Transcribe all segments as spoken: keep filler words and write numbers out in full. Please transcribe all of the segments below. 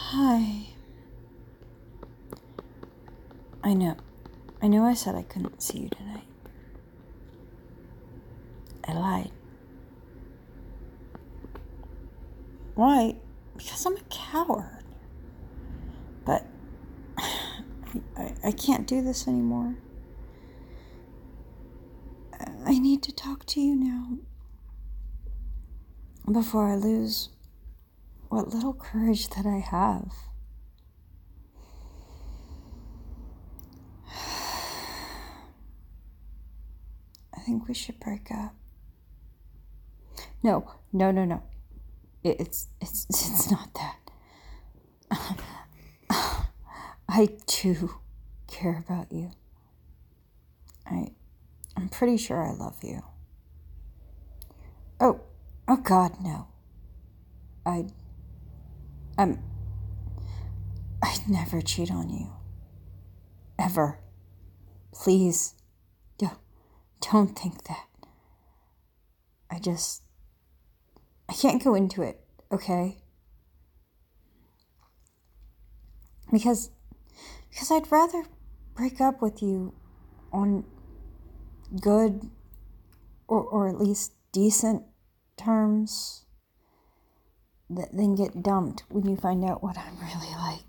Hi. I know. I know I said I couldn't see you tonight. I lied. Why? Because I'm a coward. But I, I, I can't do this anymore. I need to talk to you now. Before I lose what little courage that I have. I think we should break up. No, no, no, no. It, it's it's it's not that. I too care about you. I I'm pretty sure I love you. Oh, oh God, no. I I'm I'd never cheat on you. Ever. Please. Don't don't think that. I just I can't go into it, okay? Because because I'd rather break up with you on good or or at least decent terms than get dumped when you find out what I'm really like.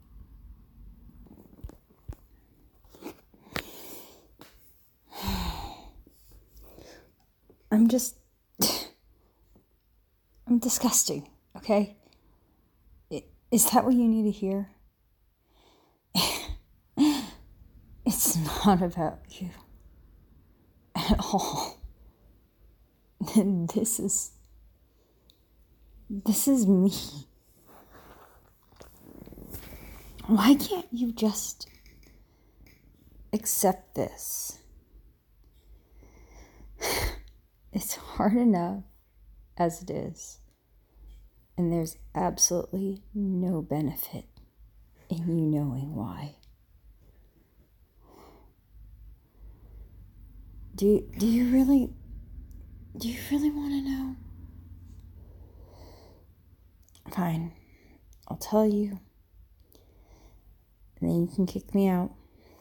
I'm just I'm disgusting, okay? Is that what you need to hear? It's not about you at all. This is this is me. Why can't you just accept this? It's hard enough as it is, and there's absolutely no benefit in you knowing why. Do do you really do you really want to know? Fine, I'll tell you, and then you can kick me out.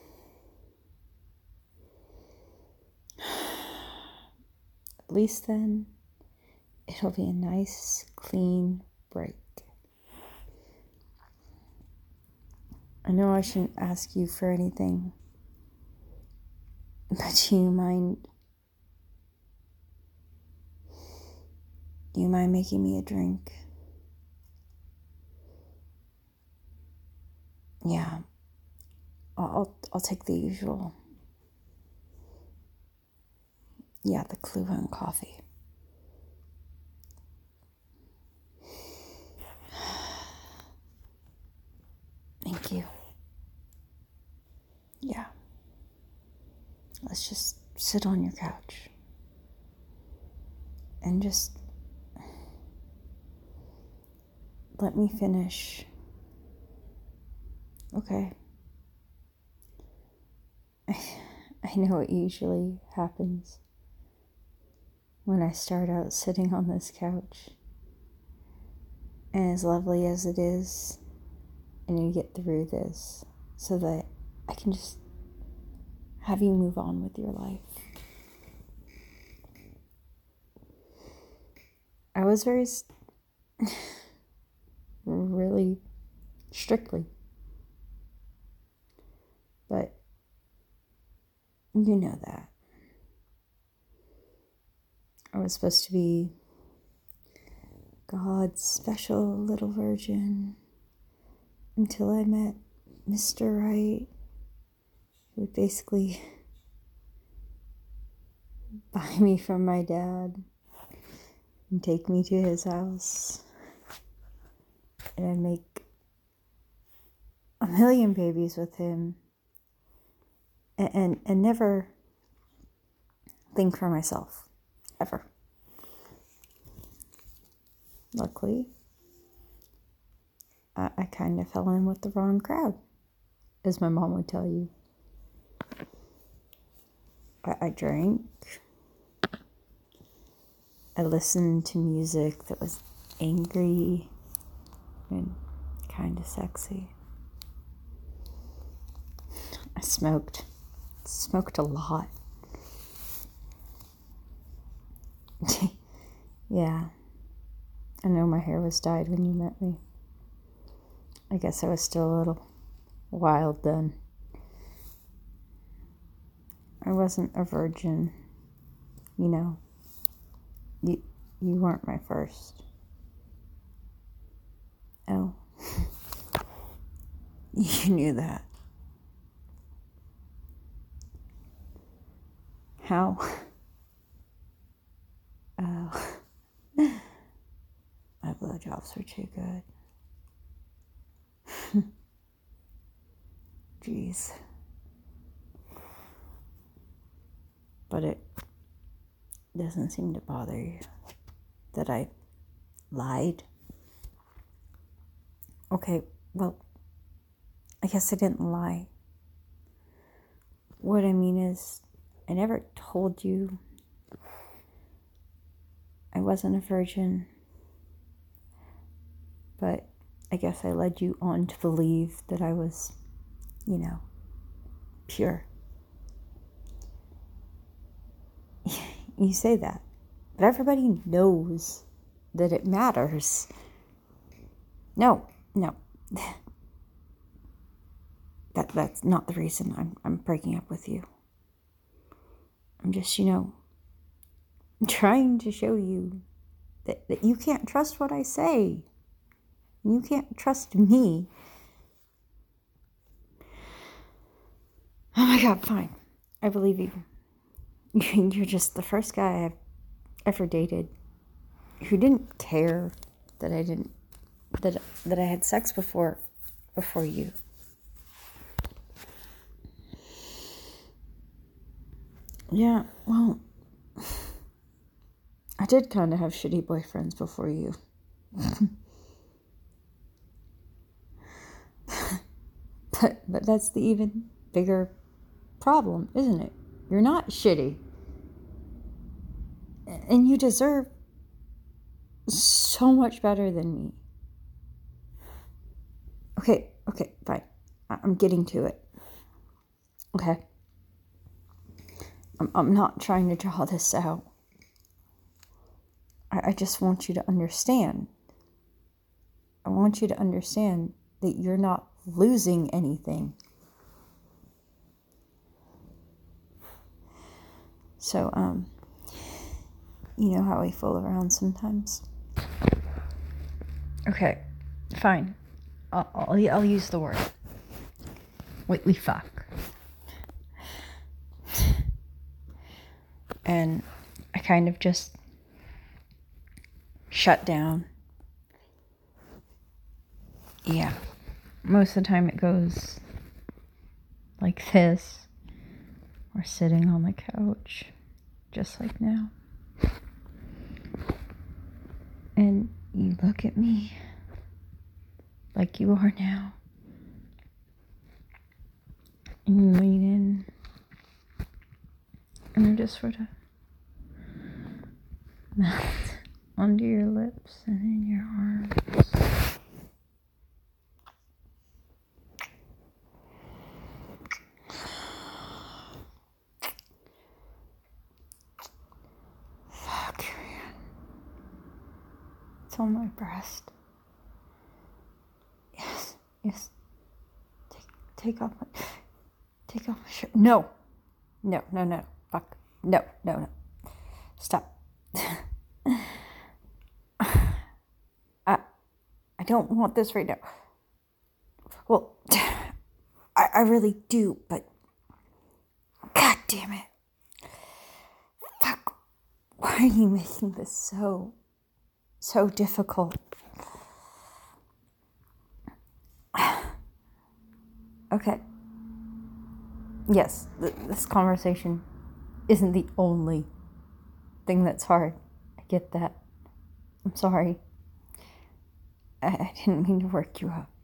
At least then, it'll be a nice, clean break. I know I shouldn't ask you for anything, but do you mind? Do you mind making me a drink? Yeah, I'll I'll, I'll take the usual. Yeah, the Clue and coffee. Thank you. Yeah. Let's just sit on your couch and just let me finish. Okay. I, I know it usually happens when I start out sitting on this couch. And as lovely as it is, and you get through this so that I can just have you move on with your life. I was very, really strictly, but you know that. I was supposed to be God's special little virgin until I met Mister Right, who would basically buy me from my dad and take me to his house, and I'd make a million babies with him, and, and, and never think for myself, ever. Luckily, I, I kind of fell in with the wrong crowd, as my mom would tell you. I, I drank. I listened to music that was angry and kind of sexy. I smoked. Smoked a lot. Yeah. I know my hair was dyed when you met me. I guess I was still a little wild then. I wasn't a virgin. You know. You, you weren't my first. Oh. You knew that. How? Oh. My blowjobs were too good. Jeez. But it doesn't seem to bother you that I lied. Okay, well, I guess I didn't lie. What I mean is, I never told you I wasn't a virgin, but I guess I led you on to believe that I was, you know, pure. You say that, but everybody knows that it matters. No, no. That that's not the reason I'm I'm breaking up with you. I'm just, you know, trying to show you that, that you can't trust what I say. You can't trust me. Oh my God, fine. I believe you. You're just the first guy I've ever dated who didn't care that I didn't that that I had sex before before you. Yeah, well, I did kind of have shitty boyfriends before you. but but that's the even bigger problem, isn't it? You're not shitty. And you deserve so much better than me. Okay, okay, fine. I'm getting to it. Okay. I'm, I'm not trying to draw this out. I, I just want you to understand. I want you to understand that you're not losing anything. So, um, you know how I fool around sometimes? Okay, fine. I'll, I'll, I'll use the word. Wait, we fuck. And I kind of just shut down. Yeah. Most of the time it goes like this. We're sitting on the couch, just like now. And you look at me like you are now. And you lean in. And I just sort of melt onto your lips and in your arms. Fuck, man. It's on my breast. Yes, yes. Take, take off my, take off my shirt. No, no, no, no. Fuck. No, no, no. Stop. I, I don't want this right now. Well, I, I really do, but God damn it. Fuck. Why are you making this so, so difficult? Okay. Yes, th- this conversation isn't the only thing that's hard. I get that. I'm sorry. I, I didn't mean to work you up.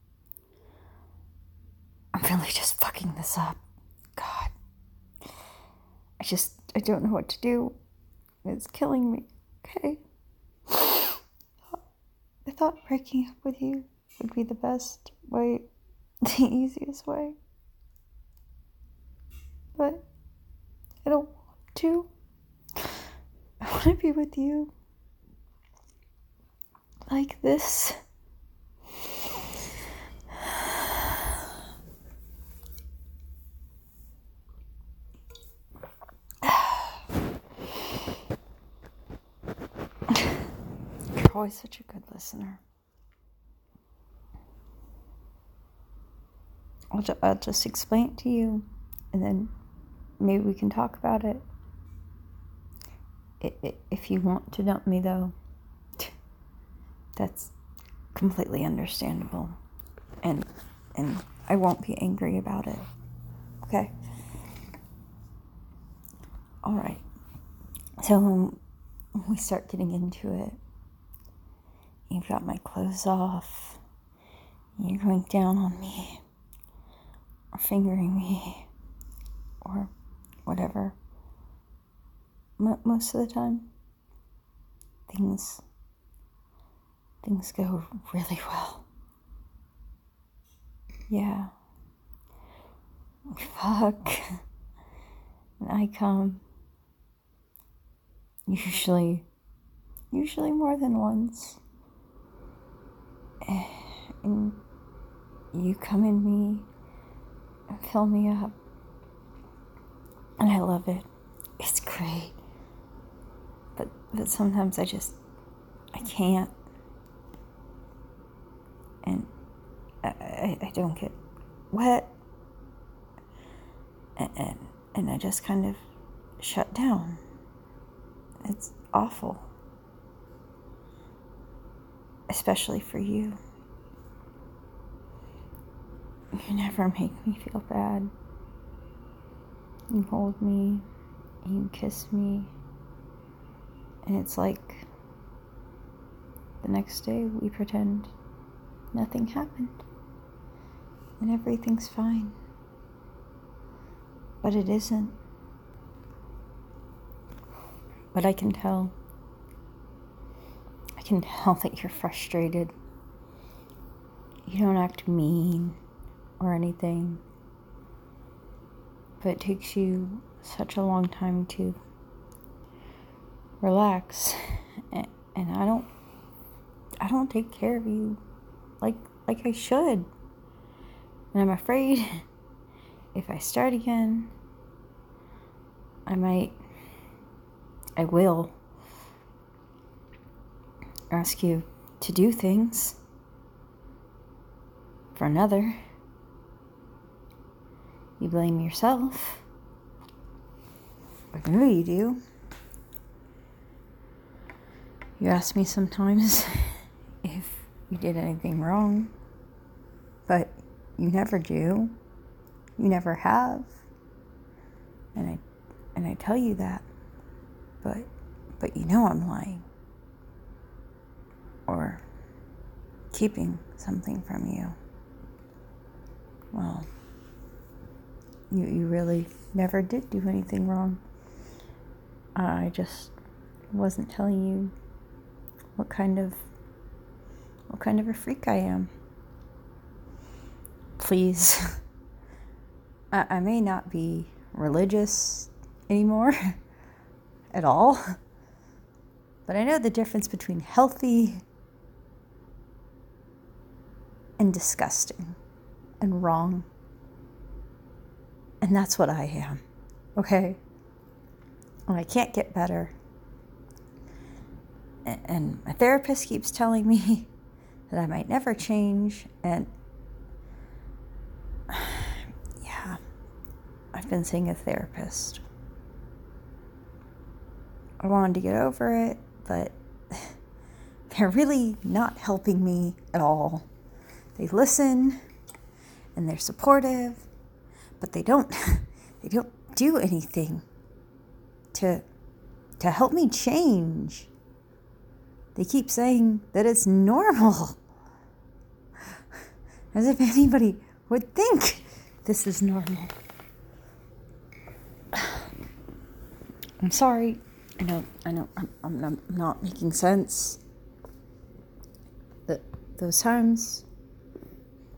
I'm really just fucking this up. God. I just, I don't know what to do. It's killing me. Okay? I thought breaking up with you would be the best way, the easiest way. But I don't want to. I want to be with you. Like this. You're always such a good listener. I'll, ju- I'll just explain it to you, and then maybe we can talk about it. It, it. If you want to dump me, though, that's completely understandable, and and I won't be angry about it. Okay? All right. So when we start getting into it, you've got my clothes off, you're going down on me, or fingering me, or whatever. M- most of the time, things, things go really well. Yeah. Fuck. And I come, usually, usually more than once. And you come in me and fill me up. And I love it. It's great. But but sometimes I just, I can't. And I, I, I don't get wet. And, and, and I just kind of shut down. It's awful. Especially for you. You never make me feel bad. You hold me, you kiss me, and it's like the next day we pretend nothing happened and everything's fine. But it isn't. But I can tell. I can tell that you're frustrated. You don't act mean or anything. But it takes you such a long time to relax. And, and I don't I don't take care of you like like I should. And I'm afraid if I start again, I might I will ask you to do things for another. You blame yourself. I know you do. You ask me sometimes if you did anything wrong, but you never do. You never have. And I and I tell you that. But but you know I'm lying. Or keeping something from you. Well, you you really never did do anything wrong. I just wasn't telling you what kind of what kind of a freak I am. Please. I, I may not be religious anymore at all, but I know the difference between healthy and disgusting and wrong. And that's what I am. Okay? And I can't get better. And, and my therapist keeps telling me that I might never change. And yeah, I've been seeing a therapist. I wanted to get over it, but they're really not helping me at all. They listen and they're supportive, but they don't they don't do anything to to help me change. They keep saying that it's normal. As if anybody would think this is normal. I'm sorry. I know, I know, I'm, I'm, I'm not making sense. That those times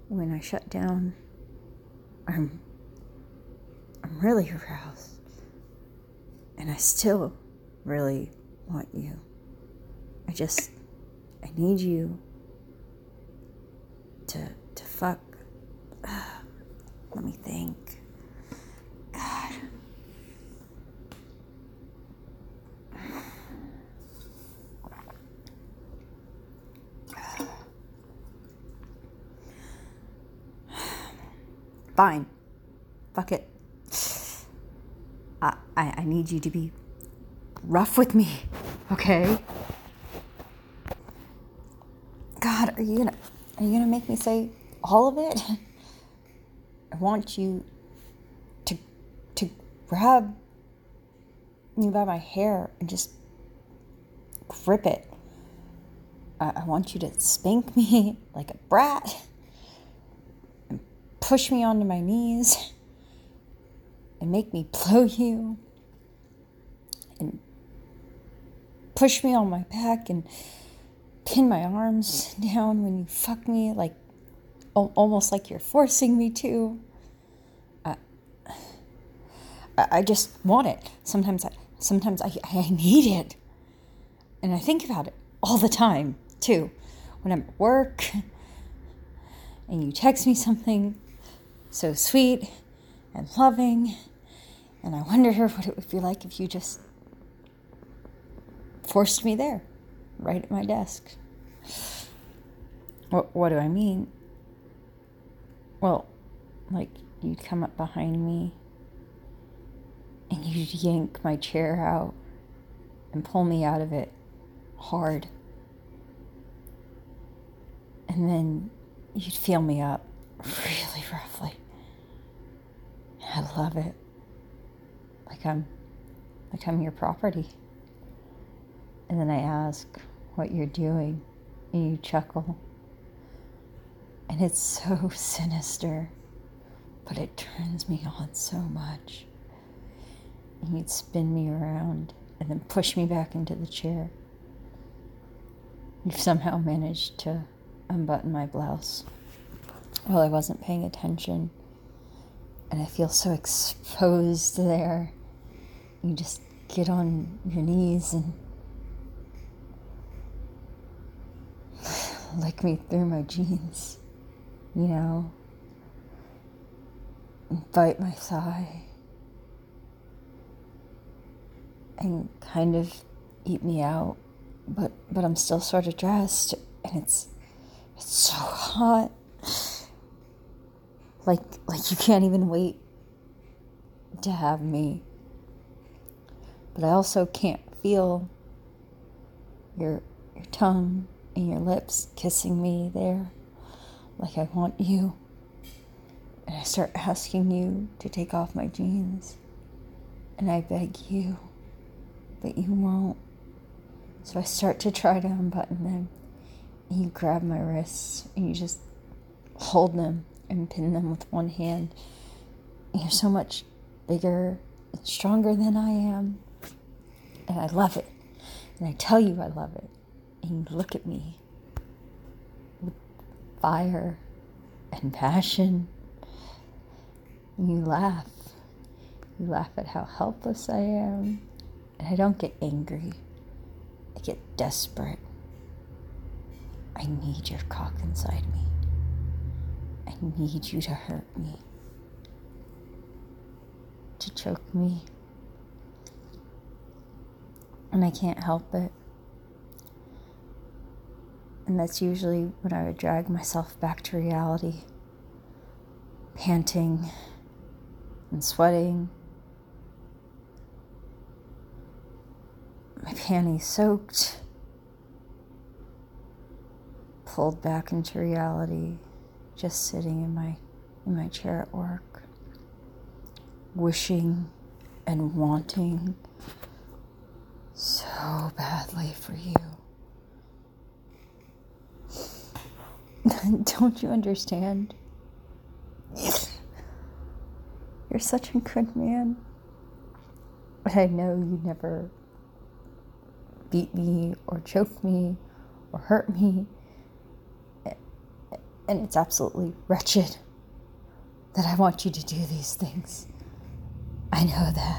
when I shut down, I'm, I'm really aroused. And I still really want you. I just, I need you to, to fuck. Let me think. God. Fine. Fuck it. I, I, I need you to be rough with me, okay? God, are you gonna, are you gonna make me say all of it? I want you to, to grab me by my hair and just grip it. I, I want you to spank me like a brat and push me onto my knees and make me blow you and push me on my back and pin my arms down when you fuck me, like almost like you're forcing me to. I, I just want it. Sometimes I, sometimes I, I need it, and I think about it all the time too. When I'm at work, and you text me something so sweet and loving, and I wonder what it would be like if you just forced me there, right at my desk. What, what do I mean? Well, like, you'd come up behind me and you'd yank my chair out and pull me out of it hard. And then you'd feel me up really roughly. I love it. Like I'm, like I'm your property. And then I ask what you're doing, and you chuckle. And it's so sinister, but it turns me on so much. And you'd spin me around and then push me back into the chair. You've somehow managed to unbutton my blouse while I wasn't paying attention. And I feel so exposed there. You just get on your knees and lick me through my jeans, you know, and bite my thigh and kind of eat me out, but but I'm still sort of dressed, and it's it's so hot, like like you can't even wait to have me. But I also can't feel your your tongue and your lips kissing me there like I want you. And I start asking you to take off my jeans. And I beg you, but you won't. So I start to try to unbutton them. And you grab my wrists and you just hold them and pin them with one hand. And you're so much bigger and stronger than I am. And I love it. And I tell you I love it. And you look at me with fire and passion. And you laugh. You laugh at how helpless I am. And I don't get angry. I get desperate. I need your cock inside me. I need you to hurt me. To choke me. And I can't help it. And that's usually when I would drag myself back to reality, panting and sweating, my panties soaked, pulled back into reality, just sitting in my in my chair at work, wishing and wanting so badly for you. Don't you understand? You're such a good man. But I know you'd never beat me or choke me or hurt me. And it's absolutely wretched that I want you to do these things. I know that.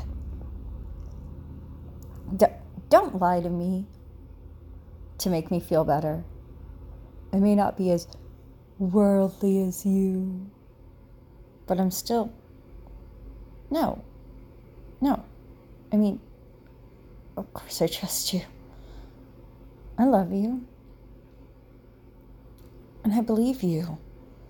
D- don't lie to me to make me feel better. I may not be as worldly as you, but I'm still... No. No. I mean, of course I trust you. I love you. And I believe you.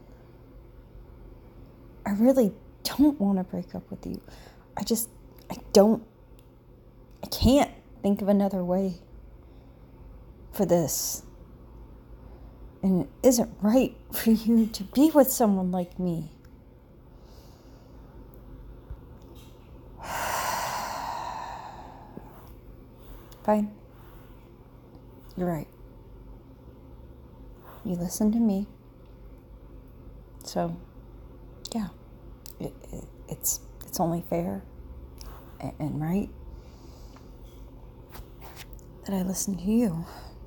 I really don't want to break up with you. I just, I don't, I can't think of another way for this. And it isn't right for you to be with someone like me. Fine. You're right. You listen to me. So, yeah, it, it, it's it's only fair and, and right that I listen to you.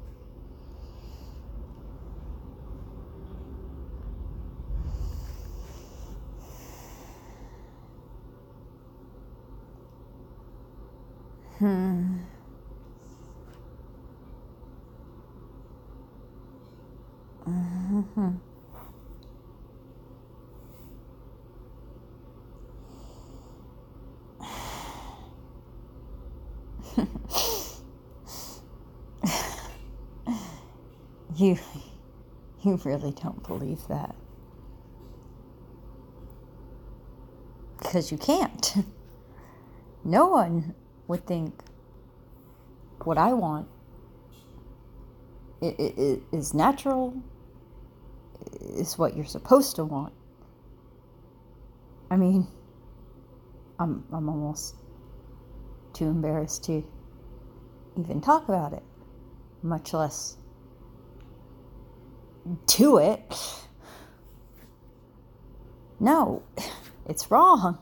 Hmm. Mm-hmm. You, you really don't believe that. Because you can't. No one would think what I want it, it, it is natural, is what you're supposed to want. I mean, I'm I'm almost too embarrassed to even talk about it, much less do it. No, it's wrong.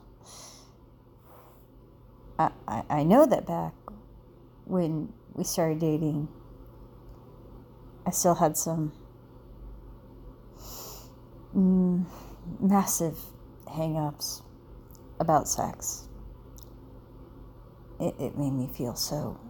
I, I, I know that back when we started dating, I still had some mm, massive hang-ups about sex. It, it made me feel so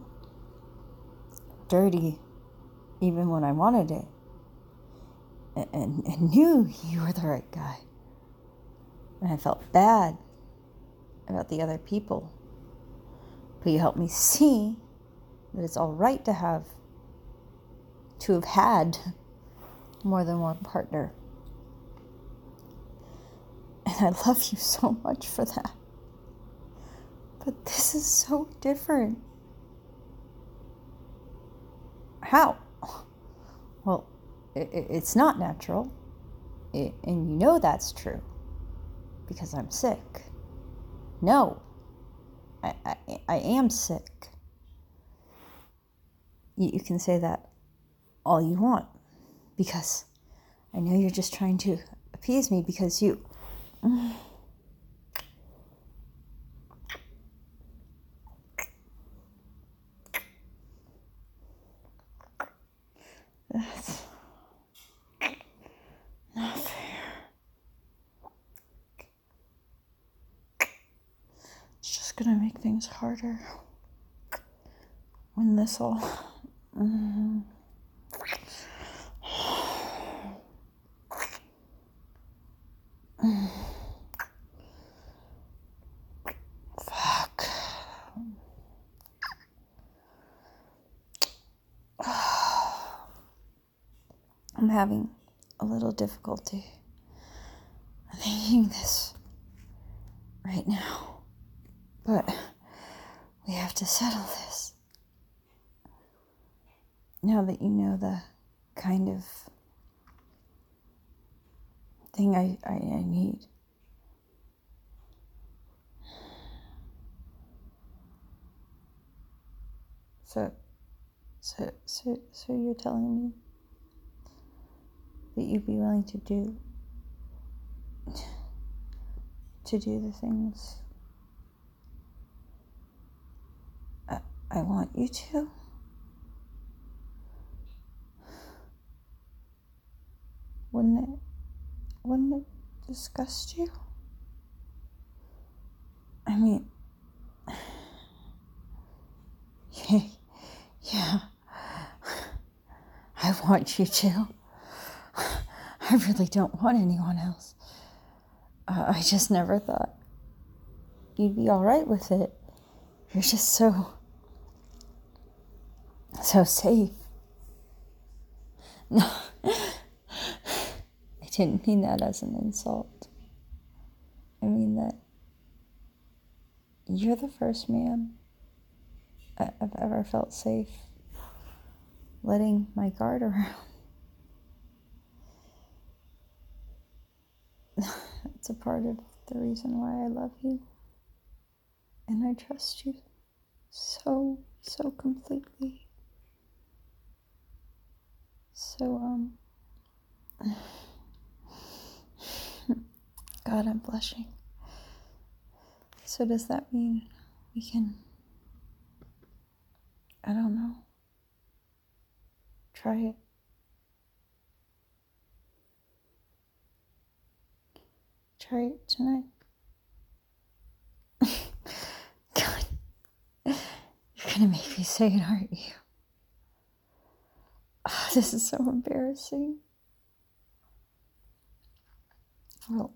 dirty, even when I wanted it, and, and, and knew you were the right guy. And I felt bad about the other people. But you helped me see that it's all right to have, to have had more than one partner. And I love you so much for that. But this is so different. How? Well, it, it, it's not natural. It, and you know that's true. Because I'm sick. No. I, I, I am sick. You, you can say that all you want. Because I know you're just trying to appease me because you... That's not fair. It's just gonna make things harder when this all... Mm. Fuck. I'm having a little difficulty thinking this right now. But we have to settle this. Now that you know the kind of thing I, I, I need. So, so, so, so you're telling me that you'd be willing to do, to do the things I, I want you to? Wouldn't it Wouldn't it disgust you? I mean, yeah, I want you to. I really don't want anyone else. Uh, I just never thought you'd be all right with it. You're just so, so safe. No, I didn't mean that as an insult. I mean that you're the first man I've ever felt safe letting my guard around. It's a part of the reason why I love you. And I trust you so, so completely. So, um, God, I'm blushing. So does that mean we can, I don't know, try it? Try it tonight? God, you're gonna make me say it, aren't you? Oh, this is so embarrassing. Well,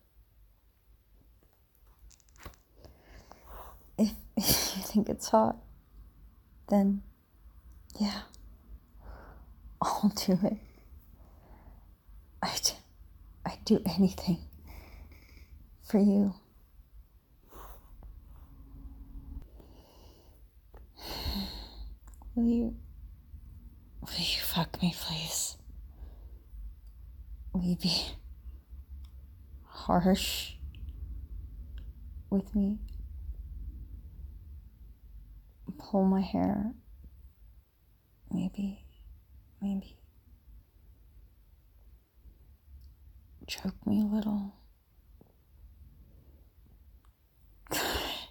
if, if you think it's hot, then yeah, I'll do it. I'd, I'd do anything for you. Will you, will you fuck me, please? Will you be harsh with me? Pull my hair. Maybe, maybe choke me a little. The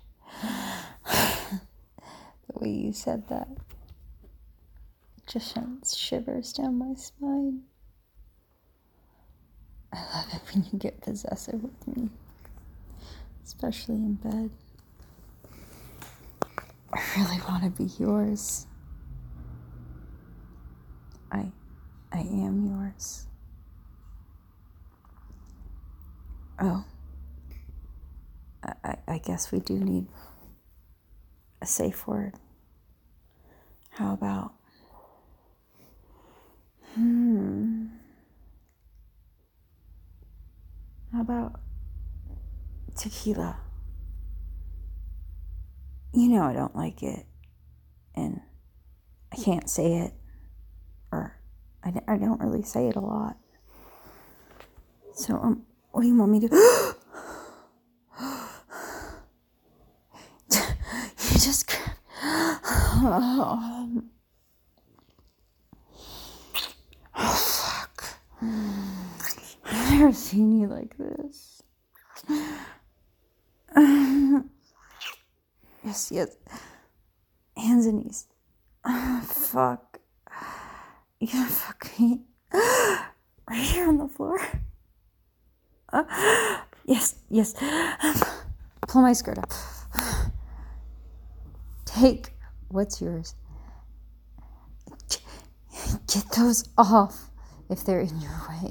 way you said that just sends shivers down my spine. I love it when you get possessive with me, especially in bed. I really want to be yours. I, I am yours. Oh, I, I, I guess we do need a safe word. How about, hmm, how about tequila? You know I don't like it, and I can't say it, or I, I don't really say it a lot. So, um, what do you want me to do? You just oh, oh, fuck. I've never seen you like this. Yes, yes. Hands and knees. Oh, fuck. You gonna fuck me? Right here on the floor? Uh, yes, yes. Pull my skirt up. Take what's yours. Get those off if they're in your way.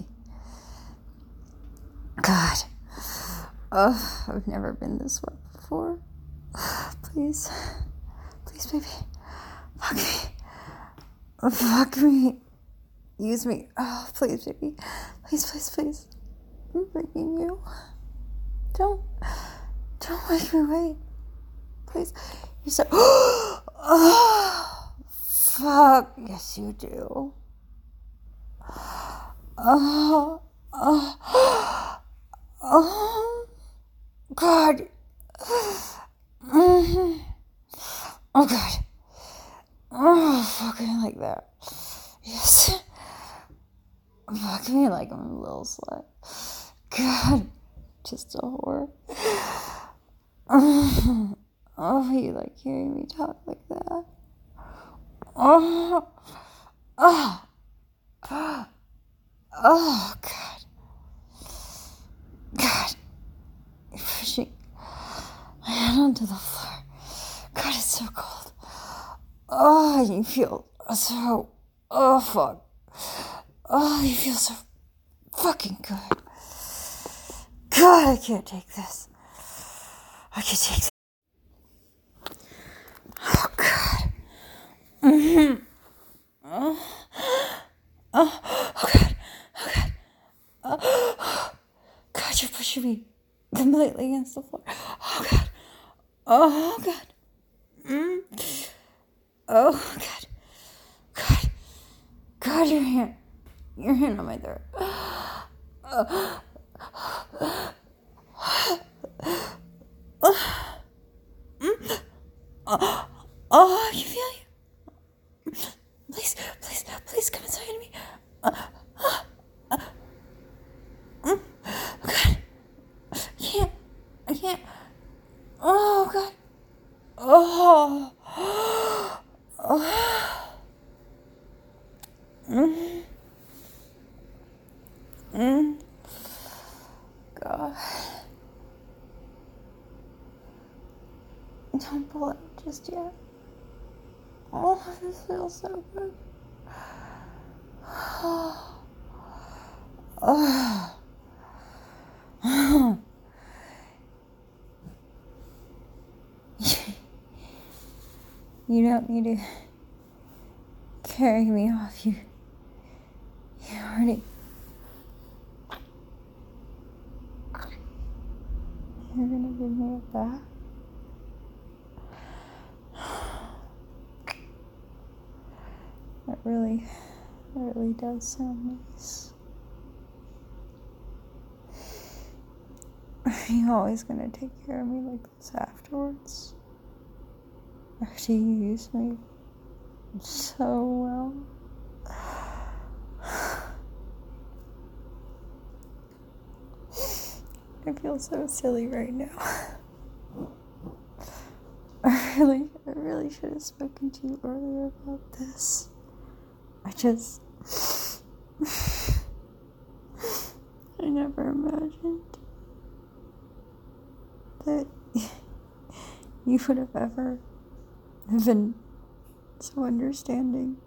God. Oh, I've never been this wet before. Please. Please, baby. Fuck me. Fuck me. Use me. Oh, please, baby. Please, please, please. I'm begging you. Don't. Don't make me wait. Please. You said. Oh, fuck. Yes, you do. Oh. Oh. Oh. God. Mm-hmm. Oh, God. Oh, fuck me like that. Yes. Fuck me like I'm a little slut. God. Just a whore. Oh, oh, you like hearing me talk like that? Oh. Oh. Oh, God. to the floor. God, it's so cold. Oh, you feel so, oh, fuck. Oh, you feel so fucking good. God, I can't take this. I can't take this. Oh, God. Mm-hmm. Oh, oh, oh, God. Oh, God. Oh, God, you're pushing me completely against the floor. Oh, God. Oh, God. Mm. Oh, God. God. God, your hand. Your hand on my throat. Oh, oh, oh, you feel it? Please, please, please come inside of me. Uh, uh, uh, mm, God. I can't. I can't. Oh, God. Oh. Oh. Mm. Mm. God. Don't pull it just yet. Oh, this feels so good. Oh. Oh. You don't need to carry me off. You, you already. You're gonna give me a bath? That really, that really does sound nice. Are you always gonna take care of me like this afterwards? After you use me so well? I feel so silly right now. I really, I really should have spoken to you earlier about this. I just, I never imagined that you would have ever been so understanding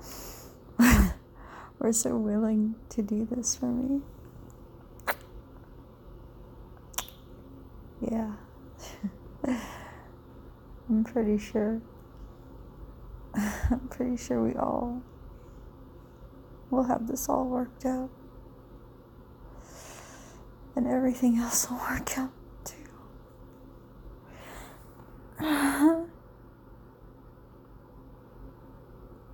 or so willing to do this for me. Yeah. I'm pretty sure. I'm pretty sure we all will have this all worked out. And everything else will work out.